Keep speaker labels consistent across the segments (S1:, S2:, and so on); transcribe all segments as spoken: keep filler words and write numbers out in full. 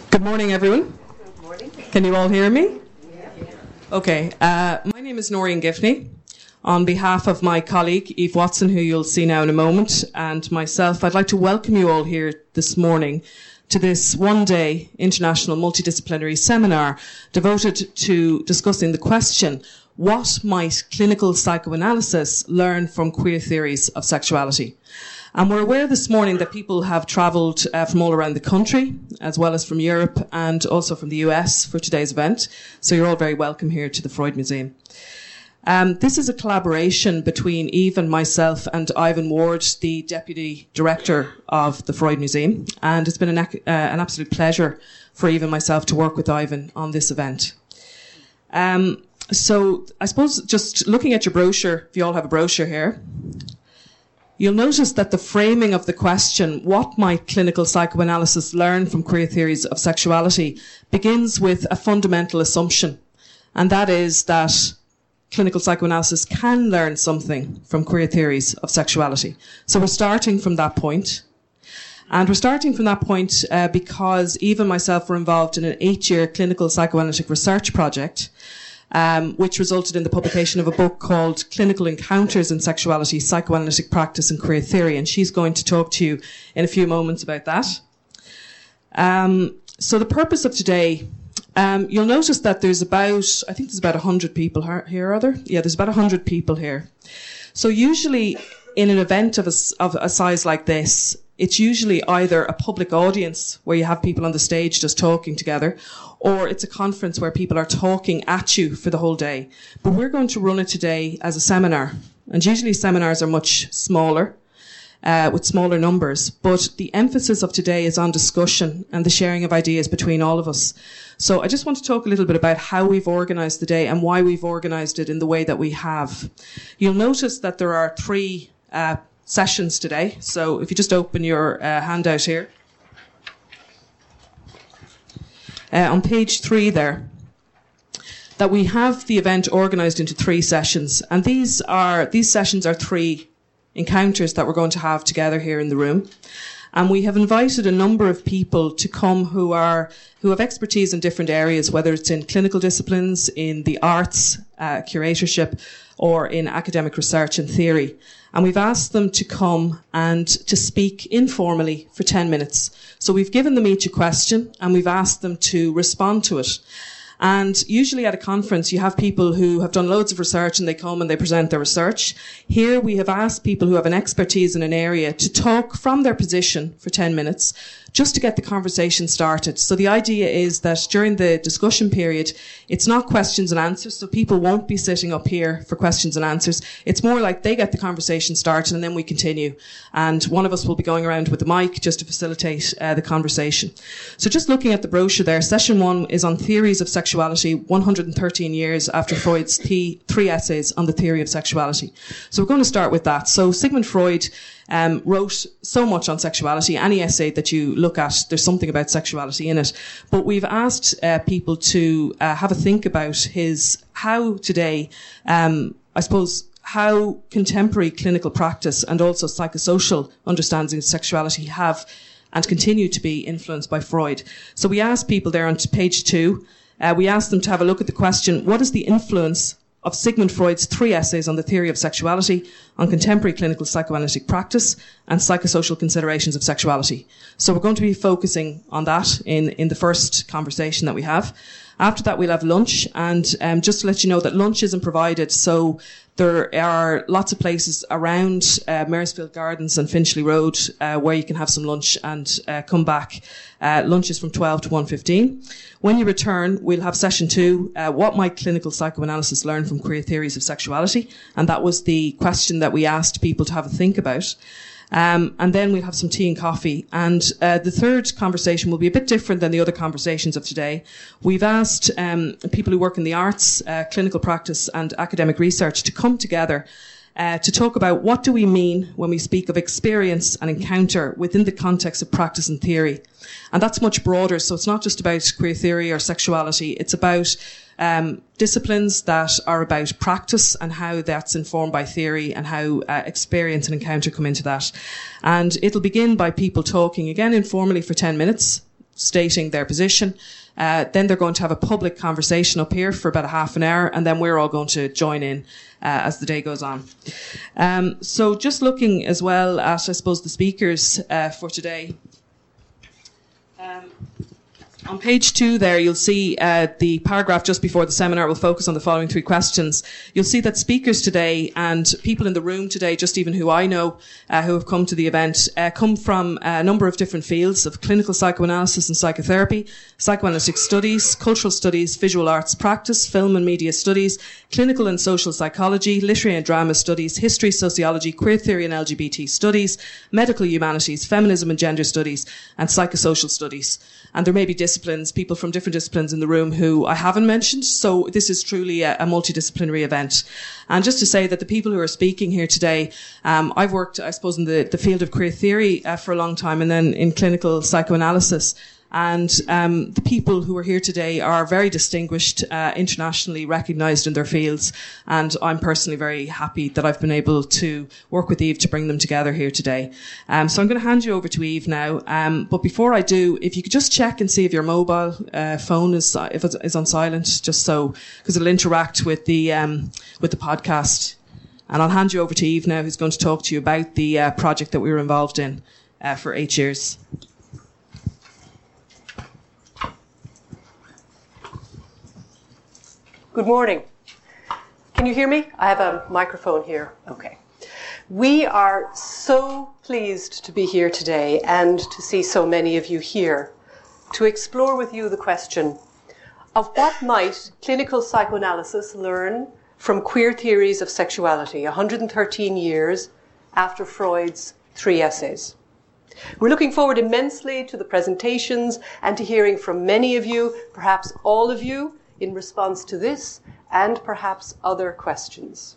S1: Good morning, everyone.
S2: Good morning.
S1: Can you all hear me?
S2: Yeah.
S1: Okay. Uh, my name is Noreen Giffney. On behalf of my colleague, Eve Watson, who you'll see now in a moment, and myself, I'd like to welcome you all here this morning to this one-day international multidisciplinary seminar devoted to discussing the question, what might clinical psychoanalysis learn from queer theories of sexuality? And we're aware this morning that people have travelled uh, from all around the country, as well as from Europe and also from the U S for today's event. So you're all very welcome here to the Freud Museum. Um, this is a collaboration between Eve and myself and Ivan Ward, the Deputy Director of the Freud Museum. And it's been an, uh, an absolute pleasure for Eve and myself to work with Ivan on this event. Um, so I suppose just looking at your brochure, if you all have a brochure here, you'll notice that the framing of the question, what might clinical psychoanalysis learn from queer theories of sexuality, begins with a fundamental assumption. And that is that clinical psychoanalysis can learn something from queer theories of sexuality. So we're starting from that point. And we're starting from that point uh, because Eve and myself were involved in an eight-year clinical psychoanalytic research project, Um, which resulted in the publication of a book called Clinical Encounters in Sexuality, Psychoanalytic Practice and Queer Theory. And she's going to talk to you in a few moments about that. Um, so the purpose of today, um, you'll notice that there's about, I think there's about one hundred people here, are there? Yeah, there's about one hundred people here. So usually in an event of a, of a size like this, it's usually either a public audience where you have people on the stage just talking together, or it's a conference where people are talking at you for the whole day. But we're going to run it today as a seminar. And usually seminars are much smaller, uh, with smaller numbers. But the emphasis of today is on discussion and the sharing of ideas between all of us. So I just want to talk a little bit about how we've organised the day and why we've organised it in the way that we have. You'll notice that there are three uh, sessions today. So if you just open your uh, handout here. Uh, on page three there, that we have the event organised into three sessions. And these are, these sessions are three encounters that we're going to have together here in the room. And we have invited a number of people to come who are, who have expertise in different areas, whether it's in clinical disciplines, in the arts, uh, curatorship, or in academic research and theory. And we've asked them to come and to speak informally for ten minutes. So we've given them each a question and we've asked them to respond to it. And usually at a conference, you have people who have done loads of research and they come and they present their research. Here we have asked people who have an expertise in an area to talk from their position for ten minutes, just to get the conversation started. So the idea is that during the discussion period, it's not questions and answers, so people won't be sitting up here for questions and answers. It's more like they get the conversation started and then we continue. And one of us will be going around with the mic just to facilitate uh, the conversation. So just looking at the brochure there, session one is on theories of sexuality, one hundred thirteen years after Freud's th- three essays on the theory of sexuality. So we're going to start with that. So Sigmund Freud Um, wrote so much on sexuality. Any essay that you look at, there's something about sexuality in it. But we've asked uh, people to uh, have a think about his, how today, um, I suppose, how contemporary clinical practice and also psychosocial understandings of sexuality have and continue to be influenced by Freud. So we asked people there on page two, uh, we asked them to have a look at the question, what is the influence of Sigmund Freud's three essays on the theory of sexuality, on contemporary clinical psychoanalytic practice, and psychosocial considerations of sexuality. So we're going to be focusing on that in, in the first conversation that we have. After that, we'll have lunch, and um, just to let you know that lunch isn't provided, so there are lots of places around uh, Maresfield Gardens and Finchley Road uh, where you can have some lunch and uh, come back. Uh, lunch is from twelve to one fifteen. When you return, we'll have session two, uh, what might clinical psychoanalysis learn from queer theories of sexuality? And that was the question that we asked people to have a think about. Um, and then we'll have some tea and coffee. And uh, the third conversation will be a bit different than the other conversations of today. We've asked um, people who work in the arts, uh, clinical practice and academic research to come together uh, to talk about what do we mean when we speak of experience and encounter within the context of practice and theory. And that's much broader. So it's not just about queer theory or sexuality. It's about um, disciplines that are about practice and how that's informed by theory and how uh, experience and encounter come into that. And it'll begin by people talking, again, informally for ten minutes. stating their position. Uh, then they're going to have a public conversation up here for about a half an hour, and then we're all going to join in uh, as the day goes on. Um, so just looking as well at, I suppose, the speakers uh, for today. Um, On page two there, you'll see uh, the paragraph just before the seminar will focus on the following three questions. You'll see that speakers today and people in the room today, just even who I know, uh, who have come to the event, uh, come from a number of different fields of clinical psychoanalysis and psychotherapy, psychoanalytic studies, cultural studies, visual arts practice, film and media studies, clinical and social psychology, literary and drama studies, history, sociology, queer theory and L G B T studies, medical humanities, feminism and gender studies, and psychosocial studies. And there may be disciplines, people from different disciplines in the room who I haven't mentioned. So this is truly a, a multidisciplinary event. And just to say that the people who are speaking here today, um, I've worked, I suppose, in the, the field of queer theory uh, for a long time, and then in clinical psychoanalysis. And um, the people who are here today are very distinguished, uh, internationally recognised in their fields. And I'm personally very happy that I've been able to work with Eve to bring them together here today. Um, so I'm going to hand you over to Eve now. Um, but before I do, if you could just check and see if your mobile uh, phone is if it's, is on silent, just so, because it'll interact with the um, with the podcast. And I'll hand you over to Eve now, who's going to talk to you about the uh, project that we were involved in uh, for eight years.
S2: Good morning. Can you hear me? I have a microphone here. Okay. We are so pleased to be here today and to see so many of you here to explore with you the question of what might clinical psychoanalysis learn from queer theories of sexuality one hundred thirteen years after Freud's three essays. We're looking forward immensely to the presentations and to hearing from many of you, perhaps all of you, in response to this and perhaps other questions.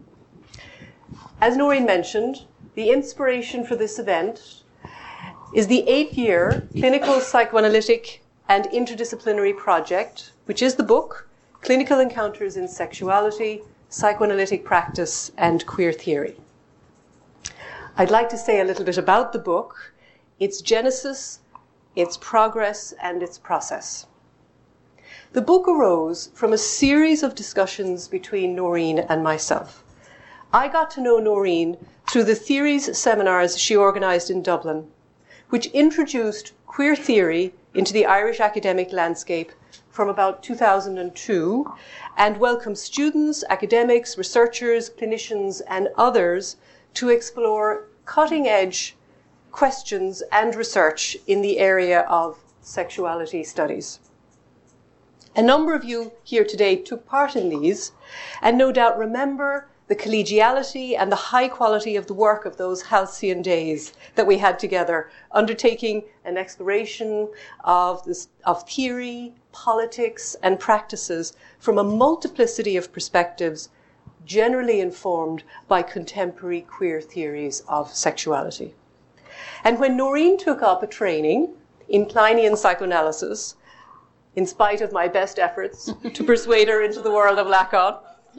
S2: As Noreen mentioned, the inspiration for this event is the eight-year clinical psychoanalytic and interdisciplinary project, which is the book, Clinical Encounters in Sexuality, Psychoanalytic Practice and Queer Theory. I'd like to say a little bit about the book, its genesis, its progress, and its process. The book arose from a series of discussions between Noreen and myself. I got to know Noreen through the theories seminars she organised in Dublin, which introduced queer theory into the Irish academic landscape from about two thousand two and welcomed students, academics, researchers, clinicians and others to explore cutting-edge questions and research in the area of sexuality studies. A number of you here today took part in these and no doubt remember the collegiality and the high quality of the work of those halcyon days that we had together, undertaking an exploration of, this, of theory, politics, and practices from a multiplicity of perspectives, generally informed by contemporary queer theories of sexuality. And when Noreen took up a training in Kleinian psychoanalysis, in spite of my best efforts to persuade her into the world of Lacan,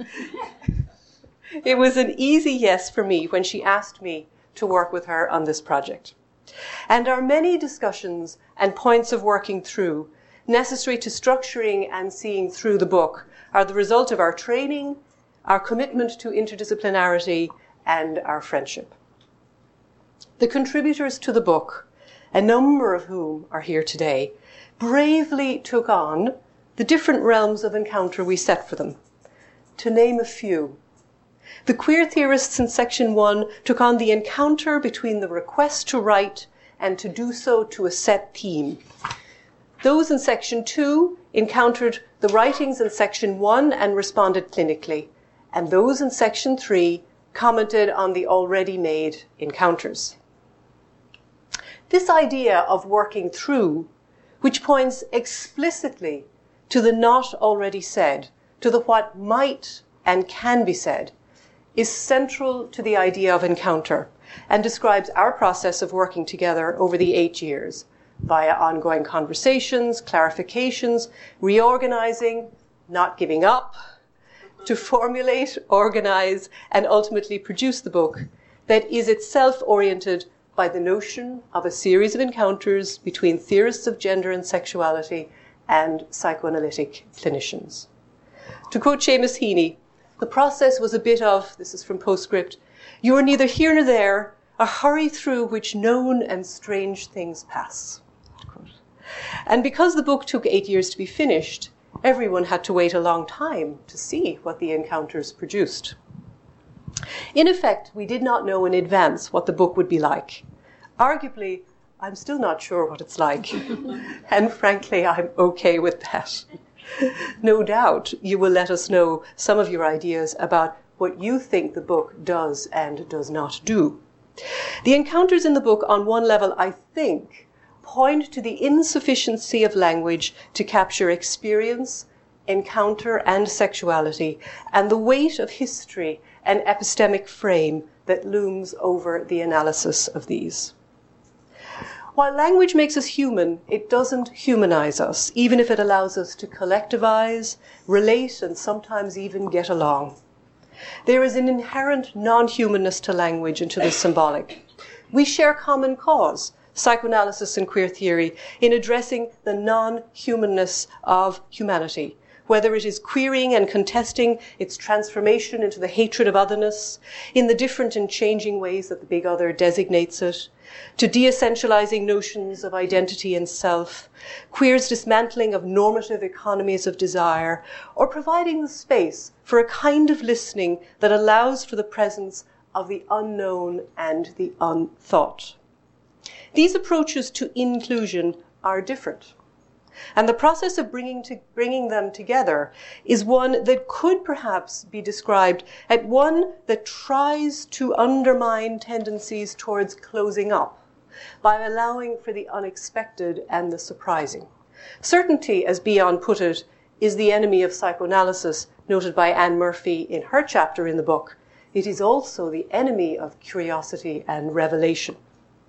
S2: it was an easy yes for me when she asked me to work with her on this project. And our many discussions and points of working through, necessary to structuring and seeing through the book, are the result of our training, our commitment to interdisciplinarity, and our friendship. The contributors to the book, a number of whom are here today, bravely took on the different realms of encounter we set for them. To name a few, the queer theorists in section one took on the encounter between the request to write and to do so to a set theme. Those in section two encountered the writings in section one and responded clinically, and those in section three commented on the already made encounters. This idea of working through, which points explicitly to the not already said, to the what might and can be said, is central to the idea of encounter and describes our process of working together over the eight years via ongoing conversations, clarifications, reorganizing, not giving up, to formulate, organize, and ultimately produce the book that is itself oriented by the notion of a series of encounters between theorists of gender and sexuality and psychoanalytic clinicians. To quote Seamus Heaney, the process was a bit of, this is from Postscript, "You are neither here nor there, a hurry through which known and strange things pass." And because the book took eight years to be finished, everyone had to wait a long time to see what the encounters produced. In effect, we did not know in advance what the book would be like. Arguably, I'm still not sure what it's like. And frankly, I'm okay with that. No doubt you will let us know some of your ideas about what you think the book does and does not do. The encounters in the book, on one level, I think, point to the insufficiency of language to capture experience, encounter, and sexuality, and the weight of history and epistemic frame that looms over the analysis of these. While language makes us human, it doesn't humanize us, even if it allows us to collectivize, relate, and sometimes even get along. There is an inherent non-humanness to language and to the symbolic. We share common cause, psychoanalysis and queer theory, in addressing the non-humanness of humanity, whether it is querying and contesting its transformation into the hatred of otherness, in the different and changing ways that the big other designates it, to de-essentializing notions of identity and self, queer's dismantling of normative economies of desire, or providing the space for a kind of listening that allows for the presence of the unknown and the unthought. These approaches to inclusion are different. And the process of bringing, to, bringing them together is one that could perhaps be described as one that tries to undermine tendencies towards closing up by allowing for the unexpected and the surprising. Certainty, as Bion put it, is the enemy of psychoanalysis, noted by Anne Murphy in her chapter in the book. It is also the enemy of curiosity and revelation.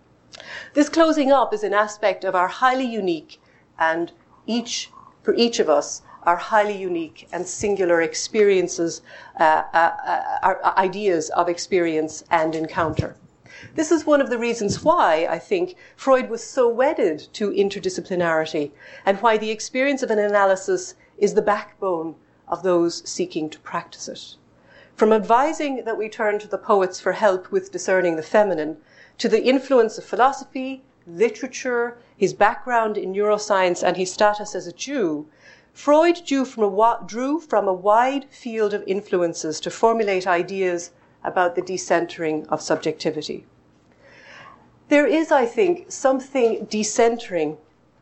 S2: This closing up is an aspect of our highly unique and each, for each of us, our highly unique and singular experiences, uh, uh, uh, our ideas of experience and encounter. This is one of the reasons why I think Freud was so wedded to interdisciplinarity and why the experience of an analysis is the backbone of those seeking to practice it. From advising that we turn to the poets for help with discerning the feminine, to the influence of philosophy, literature, his background in neuroscience, and his status as a Jew, Freud drew from a, drew from a wide field of influences to formulate ideas about the decentering of subjectivity. There is, I think, something decentering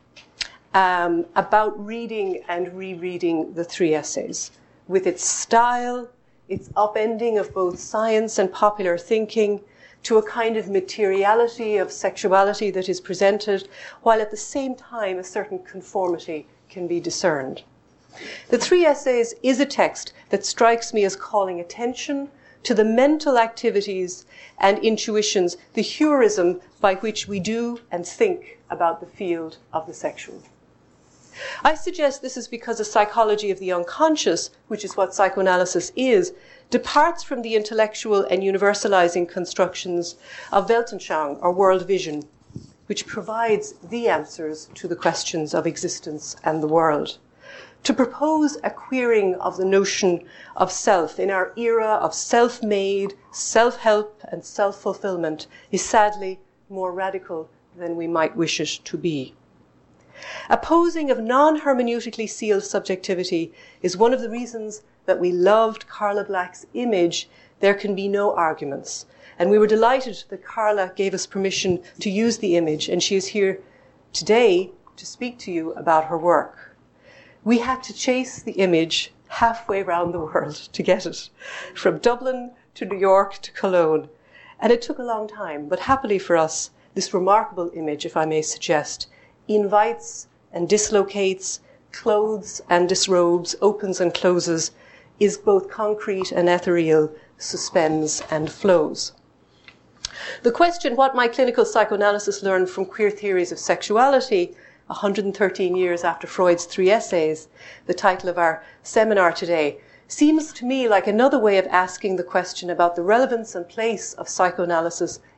S2: um, about reading and rereading the three essays, with its style, its upending of both science and popular thinking, to a kind of materiality of sexuality that is presented, while at the same time a certain conformity can be discerned. The Three Essays is a text that strikes me as calling attention to the mental activities and intuitions, the heurism by which we do and think about the field of the sexual. I suggest this is because a psychology of the unconscious, which is what psychoanalysis is, departs from the intellectual and universalizing constructions of Weltanschauung, or world vision, which provides the answers to the questions of existence and the world. To propose a queering of the notion of self in our era of self-made, self-help, and self-fulfillment is sadly more radical than we might wish it to be. A posing of non-hermeneutically sealed subjectivity is one of the reasons that we loved Carla Black's image, There Can Be No Arguments. And we were delighted that Carla gave us permission to use the image, and she is here today to speak to you about her work. We had to chase the image halfway around the world to get it, from Dublin to New York to Cologne. And it took a long time, but happily for us, this remarkable image, if I may suggest, invites and dislocates, clothes and disrobes, opens and closes, is both concrete and ethereal, suspends and flows. The question, what might clinical psychoanalysis learn from queer theories of sexuality, one hundred thirteen years after Freud's Three Essays, the title of our seminar today, seems to me like another way of asking the question about the relevance and place of psychoanalysis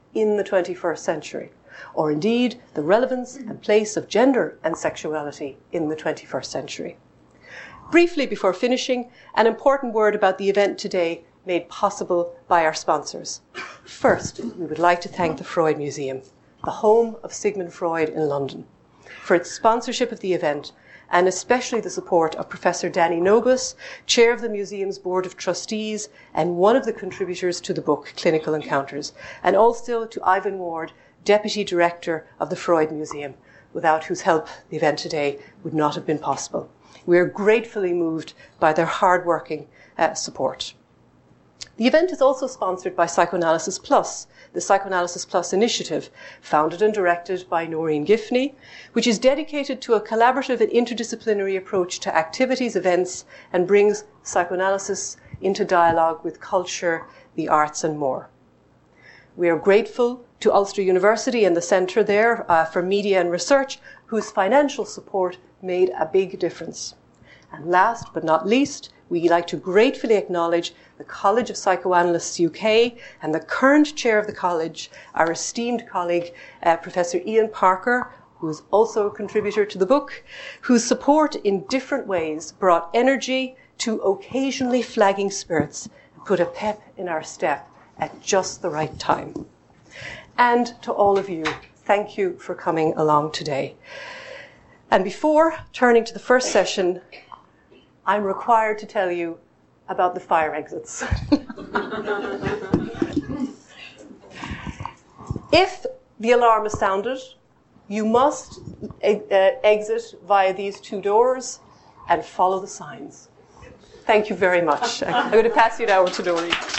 S2: in the twenty-first century, or indeed the relevance and place of gender and sexuality in the twenty-first century. Briefly, before finishing, an important word about the event today made possible by our sponsors. First, we would like to thank the Freud Museum, the home of Sigmund Freud in London, for its sponsorship of the event, and especially the support of Professor Danny Nobis, chair of the museum's board of trustees and one of the contributors to the book Clinical Encounters, and also to Ivan Ward, deputy director of the Freud Museum, without whose help the event today would not have been possible. We are gratefully moved by their hard-working uh, support. The event is also sponsored by Psychoanalysis Plus, the Psychoanalysis Plus initiative, founded and directed by Noreen Giffney, which is dedicated to a collaborative and interdisciplinary approach to activities, events, and brings psychoanalysis into dialogue with culture, the arts, and more. We are grateful to Ulster University and the Centre there uh, for Media and Research, whose financial support made a big difference. And last but not least, we like to gratefully acknowledge the College of Psychoanalysts U K and the current chair of the college, our esteemed colleague, uh, Professor Ian Parker, who is also a contributor to the book, whose support in different ways brought energy to occasionally flagging spirits and put a pep in our step at just the right time. And to all of you, thank you for coming along today. And before turning to the first session, I'm required to tell you about the fire exits. If the alarm is sounded, you must uh, exit via these two doors and follow the signs. Thank you very much. I'm going to pass you now over to Noreen.